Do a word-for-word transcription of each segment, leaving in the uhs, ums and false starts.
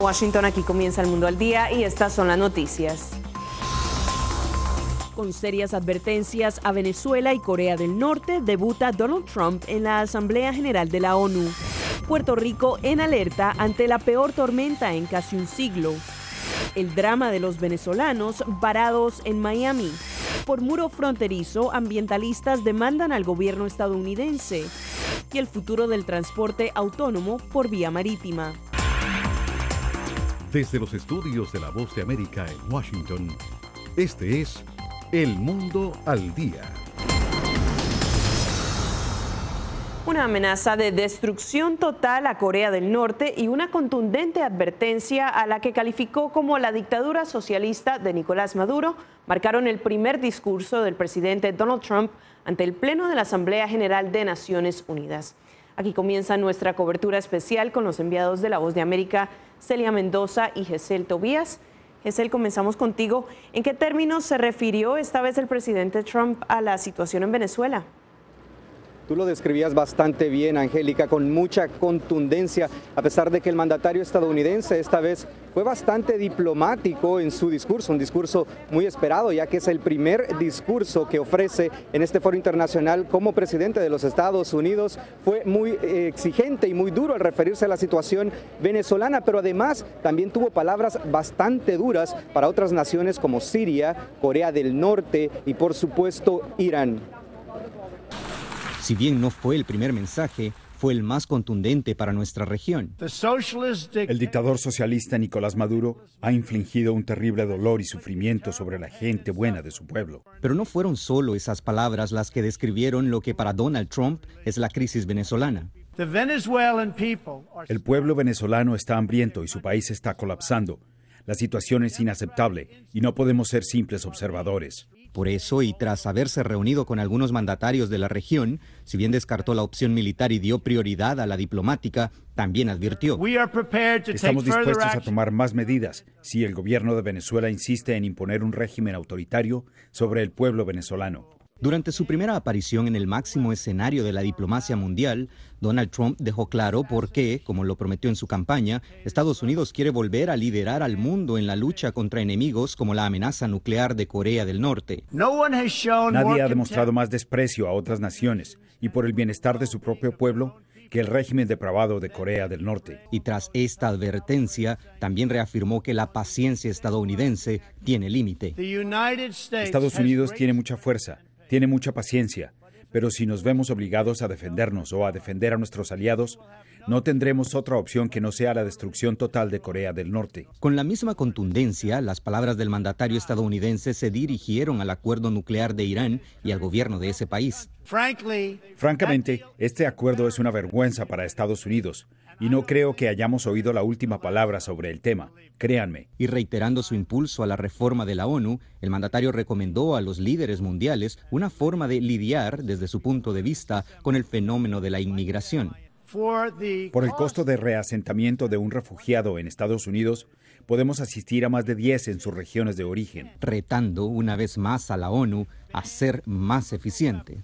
Washington, aquí comienza El Mundo al Día y estas son las noticias. Con serias advertencias a Venezuela y Corea del Norte, debuta Donald Trump en la Asamblea General de la ONU. Puerto Rico en alerta ante la peor tormenta en casi un siglo. El drama de los venezolanos varados en Miami. Por muro fronterizo, ambientalistas demandan al gobierno estadounidense. Y el futuro del transporte autónomo por vía marítima. Desde los estudios de La Voz de América en Washington, este es El Mundo al Día. Una amenaza de destrucción total a Corea del Norte y una contundente advertencia a la que calificó como la dictadura socialista de Nicolás Maduro marcaron el primer discurso del presidente Donald Trump ante el Pleno de la Asamblea General de Naciones Unidas. Aquí comienza nuestra cobertura especial con los enviados de La Voz de América, Celia Mendoza y Gesell Tobías. Gesell, comenzamos contigo. ¿En qué términos se refirió esta vez el presidente Trump a la situación en Venezuela? Tú lo describías bastante bien, Angélica, con mucha contundencia, a pesar de que el mandatario estadounidense esta vez fue bastante diplomático en su discurso, un discurso muy esperado, ya que es el primer discurso que ofrece en este foro internacional como presidente de los Estados Unidos. Fue muy eh, exigente y muy duro al referirse a la situación venezolana, pero además también tuvo palabras bastante duras para otras naciones como Siria, Corea del Norte y por supuesto Irán. Si bien no fue el primer mensaje, fue el más contundente para nuestra región. El dictador socialista Nicolás Maduro ha infligido un terrible dolor y sufrimiento sobre la gente buena de su pueblo. Pero no fueron solo esas palabras las que describieron lo que para Donald Trump es la crisis venezolana. El pueblo venezolano está hambriento y su país está colapsando. La situación es inaceptable y no podemos ser simples observadores. Por eso, y tras haberse reunido con algunos mandatarios de la región, si bien descartó la opción militar y dio prioridad a la diplomática, también advirtió: estamos dispuestos a tomar más medidas si el gobierno de Venezuela insiste en imponer un régimen autoritario sobre el pueblo venezolano. Durante su primera aparición en el máximo escenario de la diplomacia mundial, Donald Trump dejó claro por qué, como lo prometió en su campaña, Estados Unidos quiere volver a liderar al mundo en la lucha contra enemigos como la amenaza nuclear de Corea del Norte. Nadie ha demostrado más desprecio a otras naciones y por el bienestar de su propio pueblo que el régimen depravado de Corea del Norte. Y tras esta advertencia, también reafirmó que la paciencia estadounidense tiene límite. Estados Unidos tiene mucha fuerza. Tiene mucha paciencia, pero si nos vemos obligados a defendernos o a defender a nuestros aliados, no tendremos otra opción que no sea la destrucción total de Corea del Norte. Con la misma contundencia, las palabras del mandatario estadounidense se dirigieron al acuerdo nuclear de Irán y al gobierno de ese país. Francamente, este acuerdo es una vergüenza para Estados Unidos. Y no creo que hayamos oído la última palabra sobre el tema, créanme. Y reiterando su impulso a la reforma de la ONU, el mandatario recomendó a los líderes mundiales una forma de lidiar, desde su punto de vista, con el fenómeno de la inmigración. Por el costo de reasentamiento de un refugiado en Estados Unidos, podemos asistir a más de diez en sus regiones de origen. Retando una vez más a la ONU a ser más eficiente.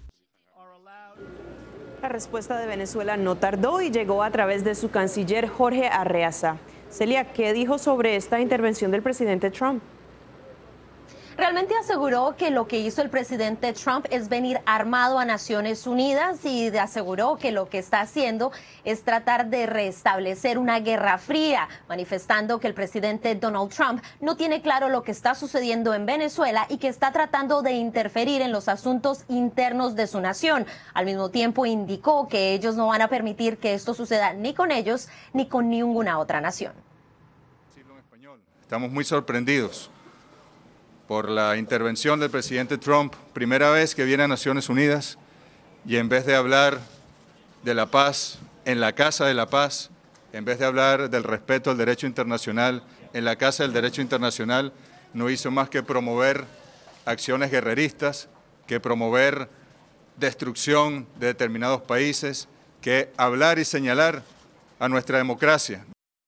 La respuesta de Venezuela no tardó y llegó a través de su canciller Jorge Arreaza. Celia, ¿qué dijo sobre esta intervención del presidente Trump? Realmente aseguró que lo que hizo el presidente Trump es venir armado a Naciones Unidas y aseguró que lo que está haciendo es tratar de restablecer una guerra fría, manifestando que el presidente Donald Trump no tiene claro lo que está sucediendo en Venezuela y que está tratando de interferir en los asuntos internos de su nación. Al mismo tiempo indicó que ellos no van a permitir que esto suceda ni con ellos ni con ninguna otra nación. Estamos muy sorprendidos por la intervención del presidente Trump, primera vez que viene a Naciones Unidas, y en vez de hablar de la paz en la Casa de la Paz, en vez de hablar del respeto al derecho internacional en la Casa del Derecho Internacional, no hizo más que promover acciones guerreristas, que promover destrucción de determinados países, que hablar y señalar a nuestra democracia.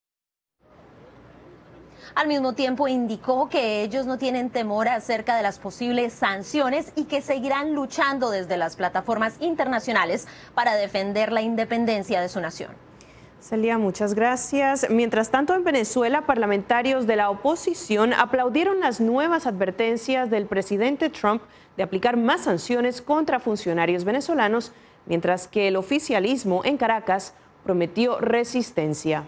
Al mismo tiempo indicó que ellos no tienen temor acerca de las posibles sanciones y que seguirán luchando desde las plataformas internacionales para defender la independencia de su nación. Celia, muchas gracias. Mientras tanto, en Venezuela, parlamentarios de la oposición aplaudieron las nuevas advertencias del presidente Trump de aplicar más sanciones contra funcionarios venezolanos, mientras que el oficialismo en Caracas prometió resistencia.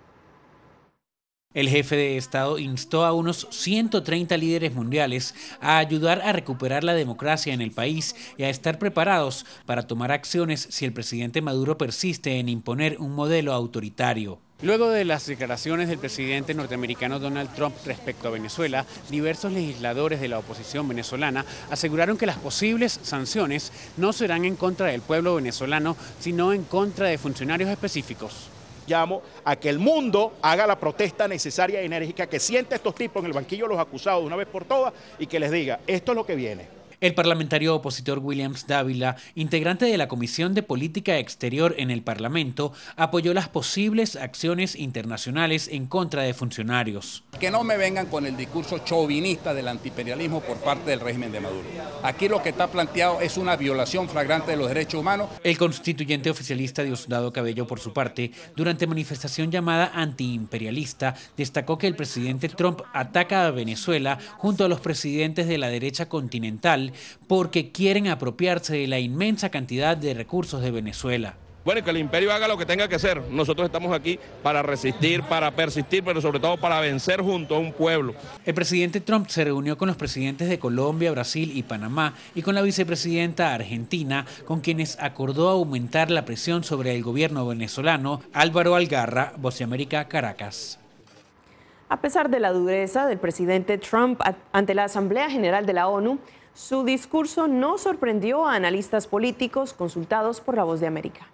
El jefe de Estado instó a unos ciento treinta líderes mundiales a ayudar a recuperar la democracia en el país y a estar preparados para tomar acciones si el presidente Maduro persiste en imponer un modelo autoritario. Luego de las declaraciones del presidente norteamericano Donald Trump respecto a Venezuela, diversos legisladores de la oposición venezolana aseguraron que las posibles sanciones no serán en contra del pueblo venezolano, sino en contra de funcionarios específicos. Llamo a que el mundo haga la protesta necesaria y enérgica, que siente a estos tipos en el banquillo de los acusados de una vez por todas y que les diga, esto es lo que viene. El parlamentario opositor Williams Dávila, integrante de la Comisión de Política Exterior en el Parlamento, apoyó las posibles acciones internacionales en contra de funcionarios. Que no me vengan con el discurso chauvinista del antiimperialismo por parte del régimen de Maduro. Aquí lo que está planteado es una violación flagrante de los derechos humanos. El constituyente oficialista Diosdado Cabello, por su parte, durante manifestación llamada antiimperialista, destacó que el presidente Trump ataca a Venezuela junto a los presidentes de la derecha continental porque quieren apropiarse de la inmensa cantidad de recursos de Venezuela. Bueno, que el imperio haga lo que tenga que hacer. Nosotros estamos aquí para resistir, para persistir, pero sobre todo para vencer junto a un pueblo. El presidente Trump se reunió con los presidentes de Colombia, Brasil y Panamá y con la vicepresidenta argentina, con quienes acordó aumentar la presión sobre el gobierno venezolano. Álvaro Algarra, Voz de América, Caracas. A pesar de la dureza del presidente Trump ante la Asamblea General de la ONU, su discurso no sorprendió a analistas políticos consultados por La Voz de América.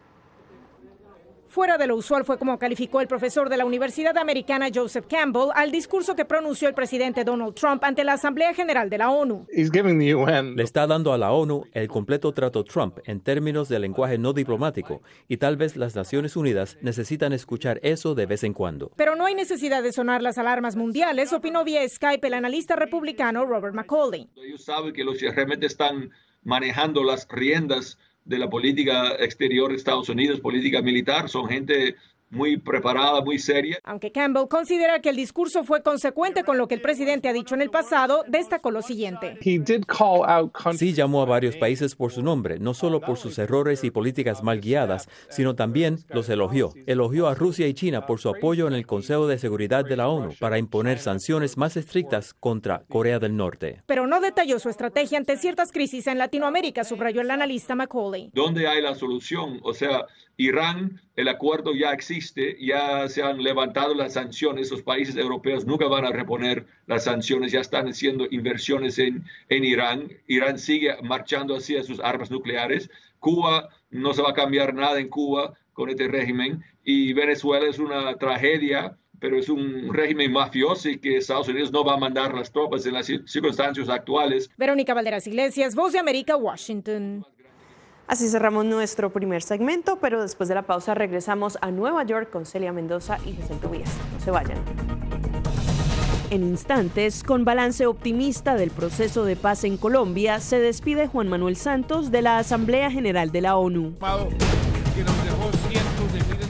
Fuera de lo usual fue como calificó el profesor de la Universidad Americana Joseph Campbell al discurso que pronunció el presidente Donald Trump ante la Asamblea General de la ONU. Le está dando a la ONU el completo trato Trump en términos de lenguaje no diplomático y tal vez las Naciones Unidas necesitan escuchar eso de vez en cuando. Pero no hay necesidad de sonar las alarmas mundiales, opinó vía Skype el analista republicano Robert McCauley. Ellos saben que los realmente están manejando las riendas de la política exterior de Estados Unidos, política militar, son gente muy preparada, muy seria. Aunque Campbell considera que el discurso fue consecuente con lo que el presidente ha dicho en el pasado, destacó lo siguiente. Sí llamó a varios países por su nombre, no solo por sus errores y políticas mal guiadas, sino también los elogió. Elogió a Rusia y China por su apoyo en el Consejo de Seguridad de la ONU para imponer sanciones más estrictas contra Corea del Norte. Pero no detalló su estrategia ante ciertas crisis en Latinoamérica, subrayó el analista McCauley. ¿Dónde hay la solución? O sea, Irán, el acuerdo ya existe, ya se han levantado las sanciones, los países europeos nunca van a reponer las sanciones, ya están haciendo inversiones en, en Irán, Irán sigue marchando hacia sus armas nucleares, Cuba, no se va a cambiar nada en Cuba con este régimen, y Venezuela es una tragedia, pero es un régimen mafioso y que Estados Unidos no va a mandar las tropas en las circunstancias actuales. Verónica Valderas Iglesias, Voz de América, Washington. Así cerramos nuestro primer segmento, pero después de la pausa regresamos a Nueva York con Celia Mendoza y Vicente Vías. No se vayan. En instantes, con balance optimista del proceso de paz en Colombia, se despide Juan Manuel Santos de la Asamblea General de la ONU. Que nos dejó cientos de miles de...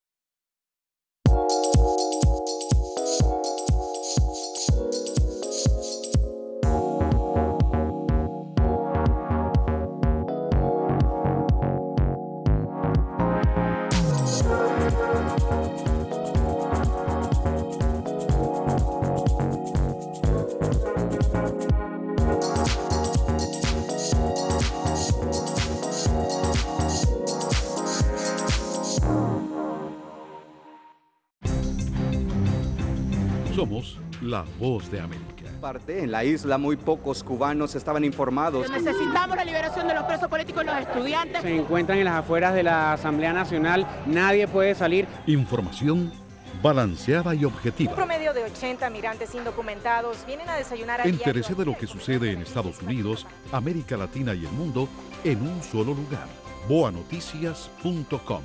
Somos la Voz de América. Parte en la isla, muy pocos cubanos estaban informados. Necesitamos la liberación de los presos políticos y los estudiantes. Se encuentran en las afueras de la Asamblea Nacional, nadie puede salir. Información balanceada y objetiva. Un promedio de ochenta migrantes indocumentados vienen a desayunar a Entérese de lo que sucede en Estados Unidos, América Latina y el mundo en un solo lugar. boa noticias punto com.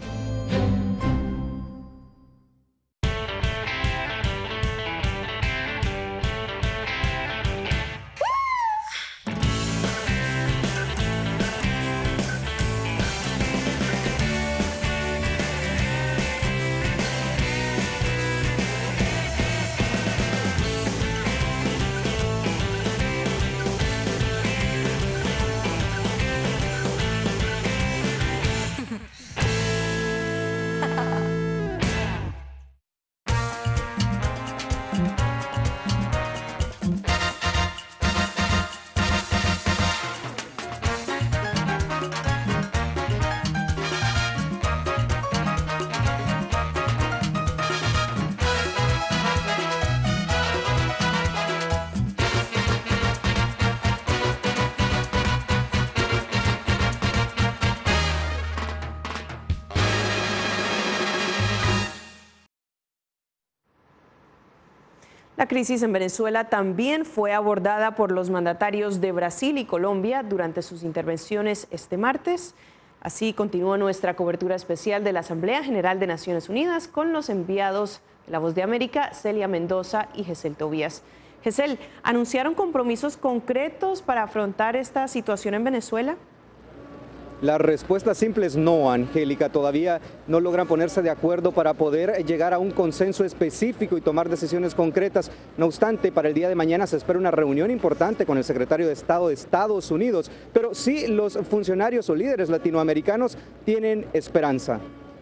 La crisis en Venezuela también fue abordada por los mandatarios de Brasil y Colombia durante sus intervenciones este martes. Así continúa nuestra cobertura especial de la Asamblea General de Naciones Unidas con los enviados de La Voz de América, Celia Mendoza y Gesel Tobías. Gesel, ¿anunciaron compromisos concretos para afrontar esta situación en Venezuela? La respuesta simple es no, Angélica. Todavía no logran ponerse de acuerdo para poder llegar a un consenso específico y tomar decisiones concretas. No obstante, para el día de mañana se espera una reunión importante con el secretario de Estado de Estados Unidos. Pero sí, los funcionarios o líderes latinoamericanos tienen esperanza.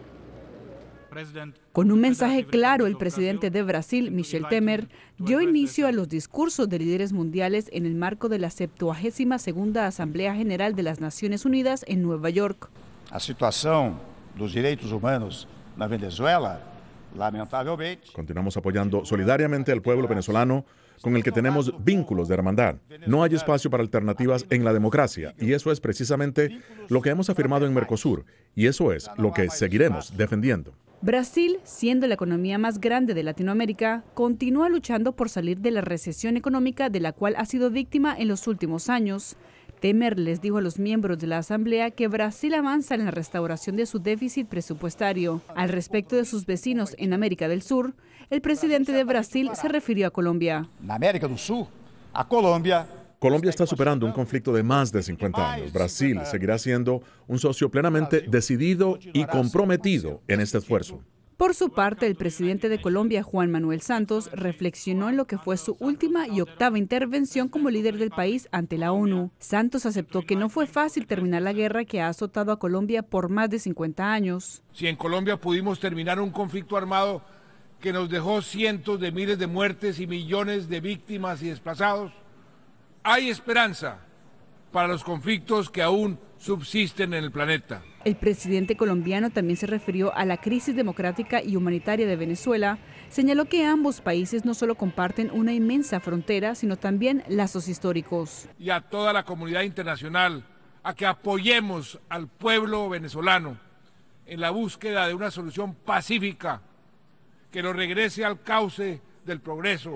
Con un mensaje claro, el presidente de Brasil, Michel Temer, dio inicio a los discursos de líderes mundiales en el marco de la septuagésima segunda Asamblea General de las Naciones Unidas en Nueva York. La situación de los derechos humanos en Venezuela, lamentablemente. Continuamos apoyando solidariamente al pueblo venezolano con el que tenemos vínculos de hermandad. No hay espacio para alternativas en la democracia y eso es precisamente lo que hemos afirmado en Mercosur y eso es lo que seguiremos defendiendo. Brasil, siendo la economía más grande de Latinoamérica, continúa luchando por salir de la recesión económica de la cual ha sido víctima en los últimos años. Temer les dijo a los miembros de la Asamblea que Brasil avanza en la restauración de su déficit presupuestario. Al respecto de sus vecinos en América del Sur, el presidente de Brasil se refirió a Colombia. En América del Sur, a Colombia. Colombia está superando un conflicto de más de cincuenta años. Brasil seguirá siendo un socio plenamente decidido y comprometido en este esfuerzo. Por su parte, el presidente de Colombia, Juan Manuel Santos, reflexionó en lo que fue su última y octava intervención como líder del país ante la ONU. Santos aceptó que no fue fácil terminar la guerra que ha azotado a Colombia por más de cincuenta años. Si en Colombia pudimos terminar un conflicto armado que nos dejó cientos de miles de muertes y millones de víctimas y desplazados, hay esperanza para los conflictos que aún subsisten en el planeta. El presidente colombiano también se refirió a la crisis democrática y humanitaria de Venezuela. Señaló que ambos países no solo comparten una inmensa frontera, sino también lazos históricos. Y a toda la comunidad internacional a que apoyemos al pueblo venezolano en la búsqueda de una solución pacífica que lo regrese al cauce del progreso,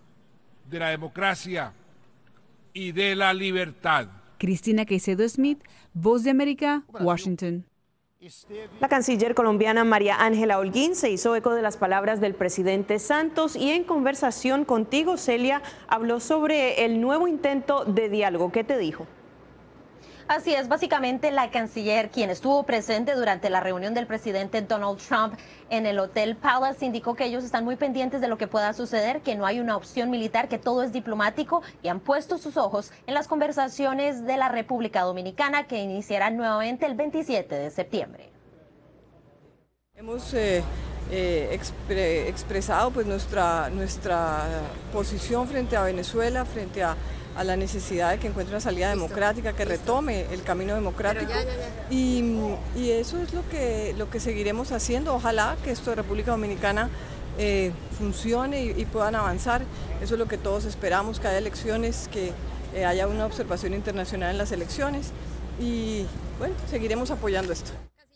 de la democracia y de la libertad. Cristina Caicedo Smith, Voz de América, Washington. La canciller colombiana María Ángela Holguín se hizo eco de las palabras del presidente Santos y en conversación contigo, Celia, habló sobre el nuevo intento de diálogo. ¿Qué te dijo? Así es, básicamente la canciller, quien estuvo presente durante la reunión del presidente Donald Trump en el Hotel Palace, indicó que ellos están muy pendientes de lo que pueda suceder, que no hay una opción militar, que todo es diplomático y han puesto sus ojos en las conversaciones de la República Dominicana que iniciarán nuevamente el veintisiete de septiembre. Hemos eh, eh, expre expresado pues nuestra, nuestra posición frente a Venezuela, frente a a la necesidad de que encuentre una salida democrática, que retome el camino democrático y, y eso es lo que, lo que seguiremos haciendo. Ojalá que esto de República Dominicana eh, funcione y, y puedan avanzar. Eso es lo que todos esperamos, que haya elecciones, que eh, haya una observación internacional en las elecciones y bueno, seguiremos apoyando esto.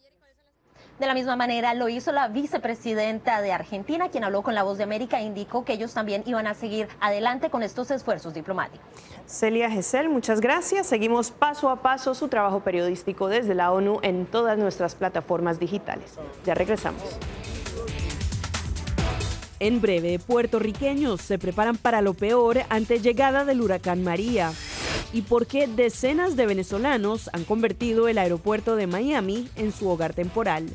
De la misma manera lo hizo la vicepresidenta de Argentina, quien habló con La Voz de América e indicó que ellos también iban a seguir adelante con estos esfuerzos diplomáticos. Celia Gesel, muchas gracias. Seguimos paso a paso su trabajo periodístico desde la ONU en todas nuestras plataformas digitales. Ya regresamos. En breve, puertorriqueños se preparan para lo peor ante llegada del huracán María. ¿Y por qué decenas de venezolanos han convertido el aeropuerto de Miami en su hogar temporal?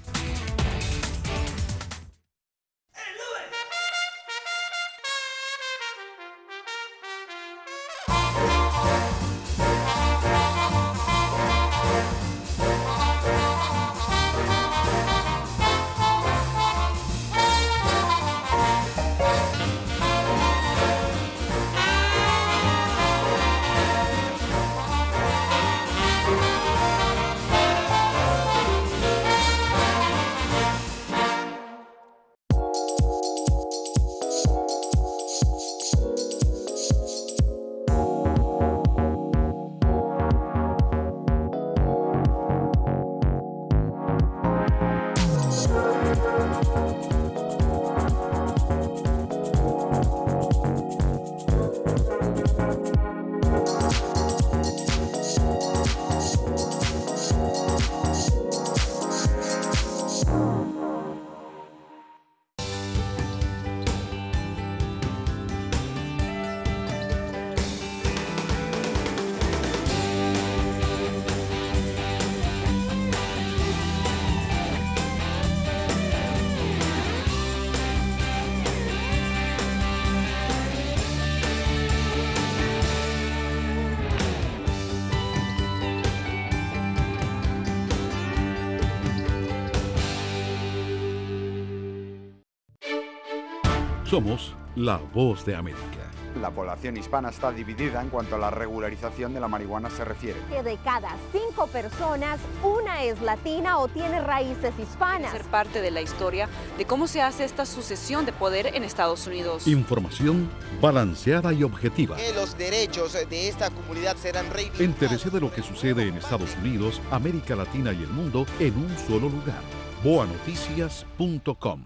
Somos la voz de América. La población hispana está dividida en cuanto a la regularización de la marihuana se refiere. Que de cada cinco personas, una es latina o tiene raíces hispanas. Ser parte de la historia de cómo se hace esta sucesión de poder en Estados Unidos. Información balanceada y objetiva. Que los derechos de esta comunidad serán reivindicados. Entérese de lo que sucede en Estados Unidos, América Latina y el mundo en un solo lugar. boa noticias punto com.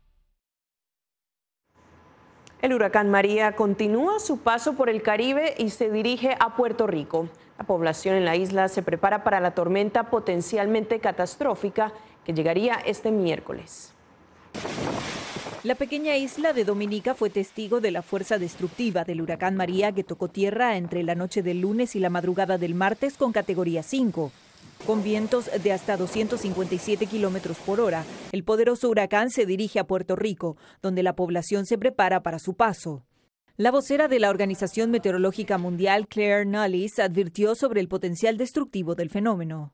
El huracán María continúa su paso por el Caribe y se dirige a Puerto Rico. La población en la isla se prepara para la tormenta potencialmente catastrófica que llegaría este miércoles. La pequeña isla de Dominica fue testigo de la fuerza destructiva del huracán María que tocó tierra entre la noche del lunes y la madrugada del martes con categoría cinco. Con vientos de hasta doscientos cincuenta y siete kilómetros por hora, el poderoso huracán se dirige a Puerto Rico, donde la población se prepara para su paso. La vocera de la Organización Meteorológica Mundial, Claire Nullis, advirtió sobre el potencial destructivo del fenómeno.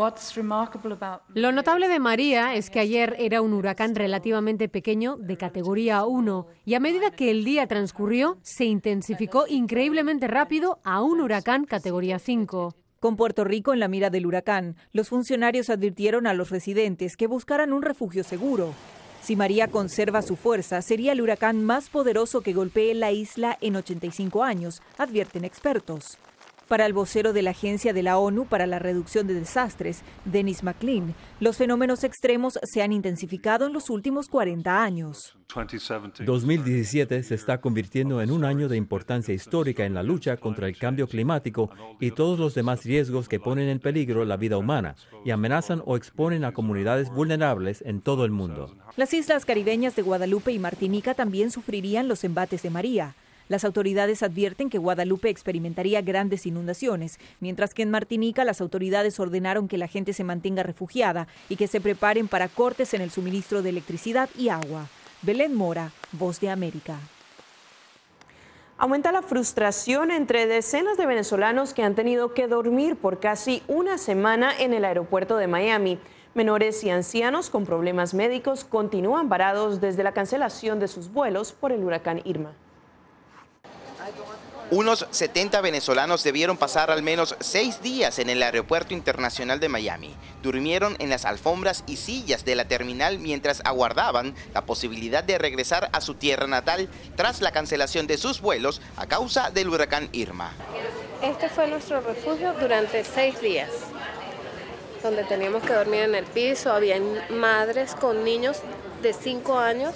Lo notable de María es que ayer era un huracán relativamente pequeño de categoría uno y a medida que el día transcurrió, se intensificó increíblemente rápido a un huracán categoría cinco. Con Puerto Rico en la mira del huracán, los funcionarios advirtieron a los residentes que buscaran un refugio seguro. Si María conserva su fuerza, sería el huracán más poderoso que golpee la isla en ochenta y cinco años, advierten expertos. Para el vocero de la Agencia de la ONU para la Reducción de Desastres, Dennis McLean, los fenómenos extremos se han intensificado en los últimos cuarenta años. dos mil diecisiete se está convirtiendo en un año de importancia histórica en la lucha contra el cambio climático y todos los demás riesgos que ponen en peligro la vida humana y amenazan o exponen a comunidades vulnerables en todo el mundo. Las islas caribeñas de Guadalupe y Martinica también sufrirían los embates de María. Las autoridades advierten que Guadalupe experimentaría grandes inundaciones, mientras que en Martinica las autoridades ordenaron que la gente se mantenga refugiada y que se preparen para cortes en el suministro de electricidad y agua. Belén Mora, Voz de América. Aumenta la frustración entre decenas de venezolanos que han tenido que dormir por casi una semana en el aeropuerto de Miami. Menores y ancianos con problemas médicos continúan varados desde la cancelación de sus vuelos por el huracán Irma. Unos setenta venezolanos debieron pasar al menos seis días en el Aeropuerto Internacional de Miami. Durmieron en las alfombras y sillas de la terminal mientras aguardaban la posibilidad de regresar a su tierra natal tras la cancelación de sus vuelos a causa del huracán Irma. Este fue nuestro refugio durante seis días, donde teníamos que dormir en el piso. Había madres con niños de cinco años,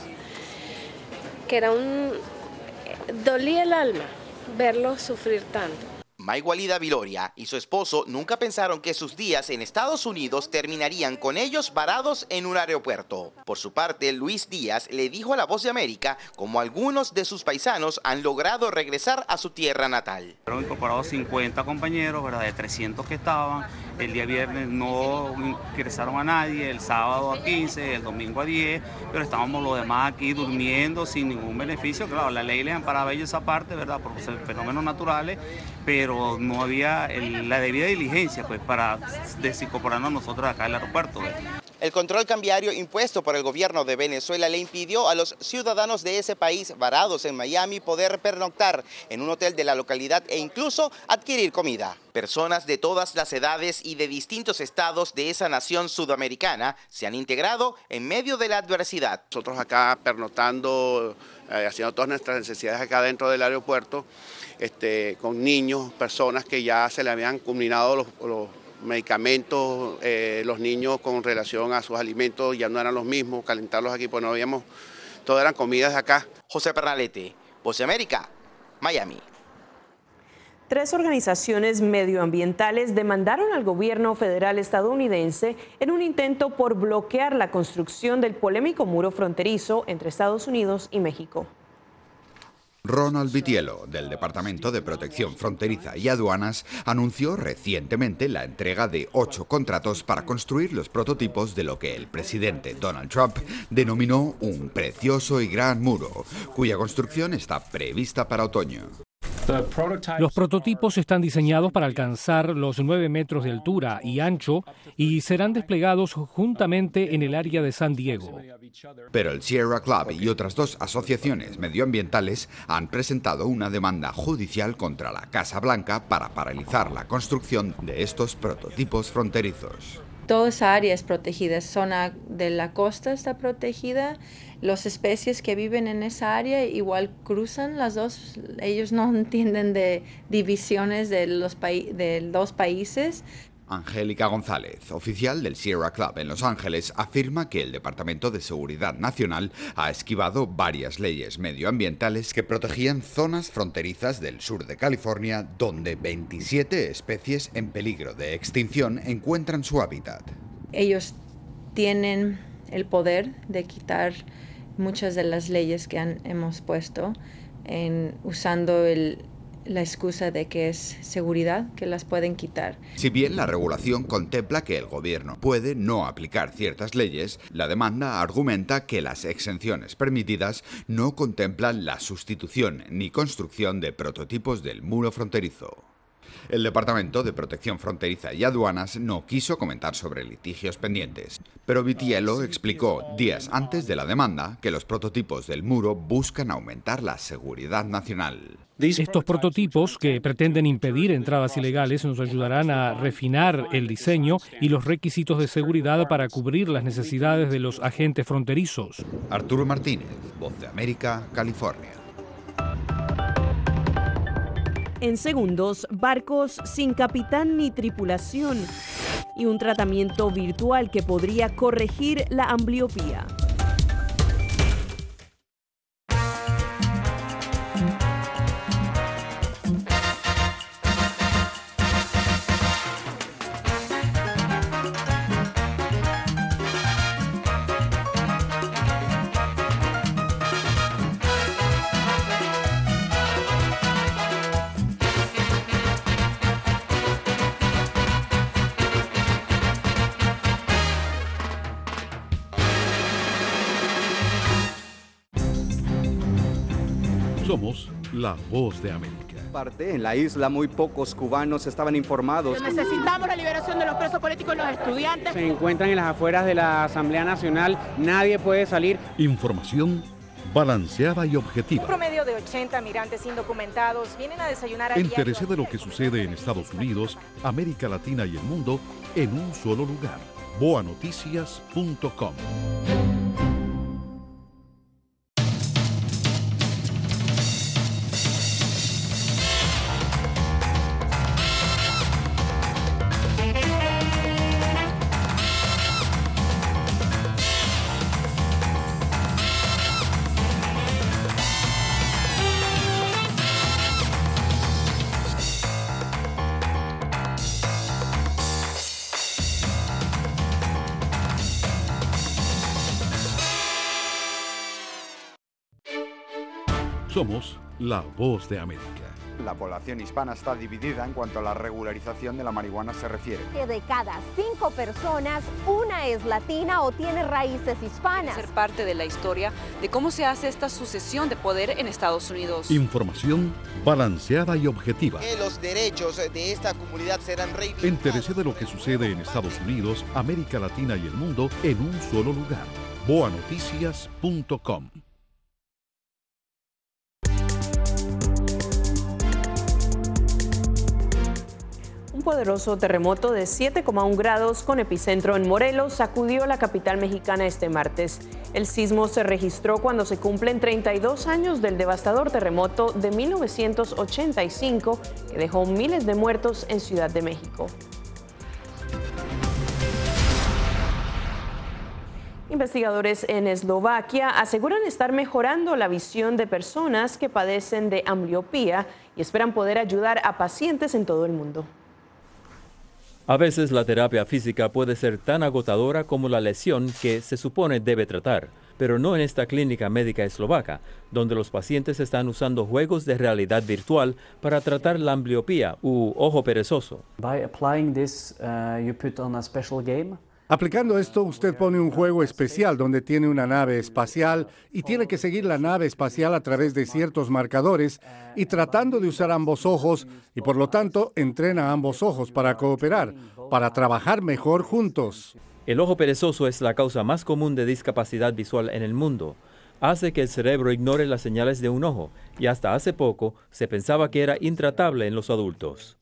que era un... dolía el alma verlos sufrir tanto. Maigualida Viloria y su esposo nunca pensaron que sus días en Estados Unidos terminarían con ellos varados en un aeropuerto. Por su parte, Luis Díaz le dijo a La Voz de América cómo algunos de sus paisanos han logrado regresar a su tierra natal. Fueron incorporados cincuenta compañeros, ¿verdad? De trescientos que estaban. El día viernes no ingresaron a nadie, el sábado a quince, el domingo a diez, pero estábamos los demás aquí durmiendo sin ningún beneficio. Claro, la ley les amparaba ellos esa parte, ¿verdad? Por fenómenos naturales, pero no había el, la debida diligencia pues para desincorporarnos nosotros acá al aeropuerto. ¿verdad? El control cambiario impuesto por el gobierno de Venezuela le impidió a los ciudadanos de ese país varados en Miami poder pernoctar en un hotel de la localidad e incluso adquirir comida. Personas de todas las edades y de distintos estados de esa nación sudamericana se han integrado en medio de la adversidad. Nosotros acá pernoctando, eh, haciendo todas nuestras necesidades acá dentro del aeropuerto, este, con niños, personas que ya se le habían culminado los, los medicamentos, eh, los niños con relación a sus alimentos ya no eran los mismos, calentarlos aquí pues no habíamos, todo eran comidas de acá. José Pernalete, Voz de América, Miami. Tres organizaciones medioambientales demandaron al gobierno federal estadounidense en un intento por bloquear la construcción del polémico muro fronterizo entre Estados Unidos y México. Ronald Vitiello, del Departamento de Protección Fronteriza y Aduanas, anunció recientemente la entrega de ocho contratos para construir los prototipos de lo que el presidente Donald Trump denominó un precioso y gran muro, cuya construcción está prevista para otoño. Los prototipos están diseñados para alcanzar los nueve metros de altura y ancho y serán desplegados juntamente en el área de San Diego. Pero el Sierra Club y otras dos asociaciones medioambientales han presentado una demanda judicial contra la Casa Blanca para paralizar la construcción de estos prototipos fronterizos. Toda esa área es protegida, esa zona de la costa está protegida, las especies que viven en esa área igual cruzan las dos, ellos no entienden de divisiones de los, de dos países. Angélica González, oficial del Sierra Club en Los Ángeles, afirma que el Departamento de Seguridad Nacional ha esquivado varias leyes medioambientales que protegían zonas fronterizas del sur de California, donde veintisiete especies en peligro de extinción encuentran su hábitat. Ellos tienen el poder de quitar muchas de las leyes que han, hemos puesto en, usando el la excusa de que es seguridad, que las pueden quitar. Si bien la regulación contempla que el gobierno puede no aplicar ciertas leyes, la demanda argumenta que las exenciones permitidas no contemplan la sustitución ni construcción de prototipos del muro fronterizo. El Departamento de Protección Fronteriza y Aduanas no quiso comentar sobre litigios pendientes, pero Vitiello explicó días antes de la demanda que los prototipos del muro buscan aumentar la seguridad nacional. Estos prototipos, que pretenden impedir entradas ilegales, nos ayudarán a refinar el diseño y los requisitos de seguridad para cubrir las necesidades de los agentes fronterizos. Arturo Martínez, Voz de América, California. En segundos, barcos sin capitán ni tripulación y un tratamiento virtual que podría corregir la ambliopía. Somos la Voz de América. En la isla muy pocos cubanos estaban informados. Necesitamos la liberación de los presos políticos y los estudiantes. Se encuentran en las afueras de la Asamblea Nacional, nadie puede salir. Información balanceada y objetiva. Un promedio de ochenta migrantes indocumentados vienen a desayunar a diario. Entérese de lo que sucede en Estados Unidos, América Latina y el mundo en un solo lugar. boa noticias punto com. Somos la Voz de América. La población hispana está dividida en cuanto a la regularización de la marihuana se refiere. Que de cada cinco personas, una es latina o tiene raíces hispanas. Ser parte de la historia de cómo se hace esta sucesión de poder en Estados Unidos. Información balanceada y objetiva. Que los derechos de esta comunidad serán reivindicados. Entérese de lo que sucede en Estados Unidos, América Latina y el mundo en un solo lugar. boa noticias punto com. Un poderoso terremoto de siete coma uno grados con epicentro en Morelos sacudió la capital mexicana este martes. El sismo se registró cuando se cumplen treinta y dos años del devastador terremoto de mil novecientos ochenta y cinco que dejó miles de muertos en Ciudad de México. Investigadores en Eslovaquia aseguran estar mejorando la visión de personas que padecen de ambliopía y esperan poder ayudar a pacientes en todo el mundo. A veces la terapia física puede ser tan agotadora como la lesión que se supone debe tratar, pero no en esta clínica médica eslovaca, donde los pacientes están usando juegos de realidad virtual para tratar la ambliopía u ojo perezoso. By applying this, uh, you put on a special game. Aplicando esto, usted pone un juego especial donde tiene una nave espacial y tiene que seguir la nave espacial a través de ciertos marcadores y tratando de usar ambos ojos y por lo tanto entrena ambos ojos para cooperar, para trabajar mejor juntos. El ojo perezoso es la causa más común de discapacidad visual en el mundo. Hace que el cerebro ignore las señales de un ojo y hasta hace poco se pensaba que era intratable en los adultos.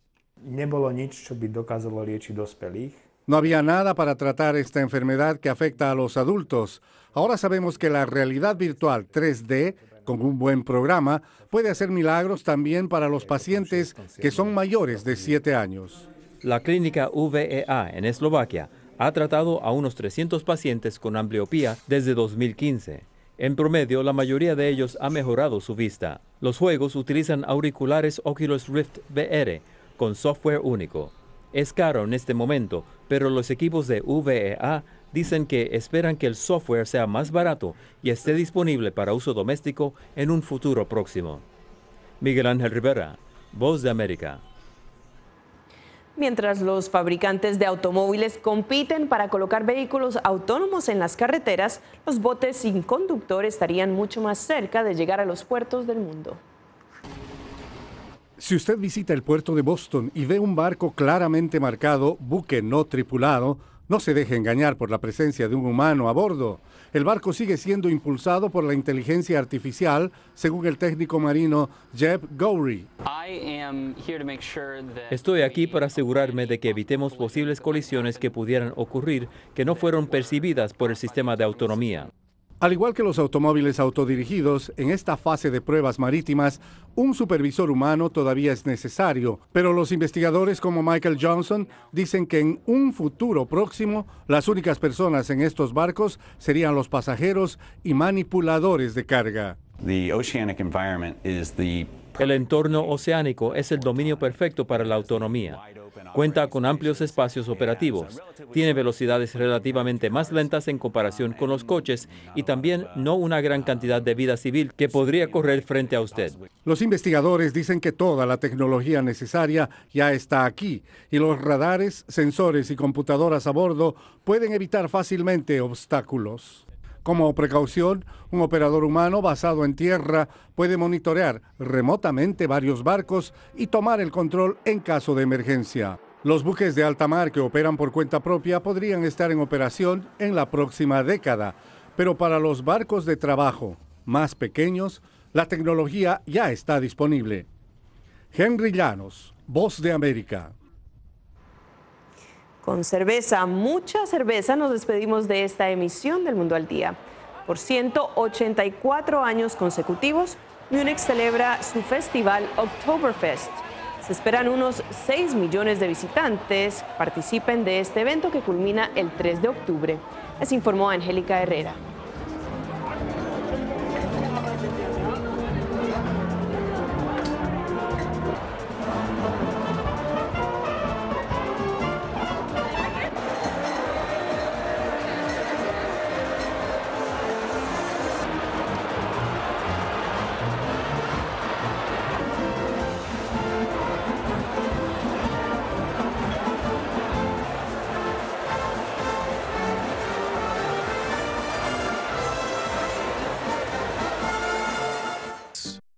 No había nada para tratar esta enfermedad que afecta a los adultos. Ahora sabemos que la realidad virtual tres D, con un buen programa, puede hacer milagros también para los pacientes que son mayores de siete años. La clínica U V E A en Eslovaquia ha tratado a unos trescientos pacientes con ambliopía desde dos mil quince. En promedio, la mayoría de ellos ha mejorado su vista. Los juegos utilizan auriculares Oculus Rift V R con software único. Es caro en este momento, pero los equipos de U V E A dicen que esperan que el software sea más barato y esté disponible para uso doméstico en un futuro próximo. Miguel Ángel Rivera, Voz de América. Mientras los fabricantes de automóviles compiten para colocar vehículos autónomos en las carreteras, los botes sin conductor estarían mucho más cerca de llegar a los puertos del mundo. Si usted visita el puerto de Boston y ve un barco claramente marcado buque no tripulado, no se deje engañar por la presencia de un humano a bordo. El barco sigue siendo impulsado por la inteligencia artificial, según el técnico marino Jeb Gowrie. Estoy aquí para asegurarme de que evitemos posibles colisiones que pudieran ocurrir que no fueron percibidas por el sistema de autonomía. Al igual que los automóviles autodirigidos, en esta fase de pruebas marítimas, un supervisor humano todavía es necesario, pero los investigadores como Michael Johnson dicen que en un futuro próximo, las únicas personas en estos barcos serían los pasajeros y manipuladores de carga. El entorno oceánico es el dominio perfecto para la autonomía. Cuenta con amplios espacios operativos, tiene velocidades relativamente más lentas en comparación con los coches y también no una gran cantidad de vida civil que podría correr frente a usted. Los investigadores dicen que toda la tecnología necesaria ya está aquí y los radares, sensores y computadoras a bordo pueden evitar fácilmente obstáculos. Como precaución, un operador humano basado en tierra puede monitorear remotamente varios barcos y tomar el control en caso de emergencia. Los buques de alta mar que operan por cuenta propia podrían estar en operación en la próxima década, pero para los barcos de trabajo más pequeños, la tecnología ya está disponible. Henry Llanos, Voz de América. Con cerveza, mucha cerveza, nos despedimos de esta emisión del Mundo al Día. Por ciento ochenta y cuatro años consecutivos, Múnich celebra su festival Oktoberfest. Se esperan unos seis millones de visitantes que participen de este evento que culmina el tres de octubre. Les informó Angélica Herrera.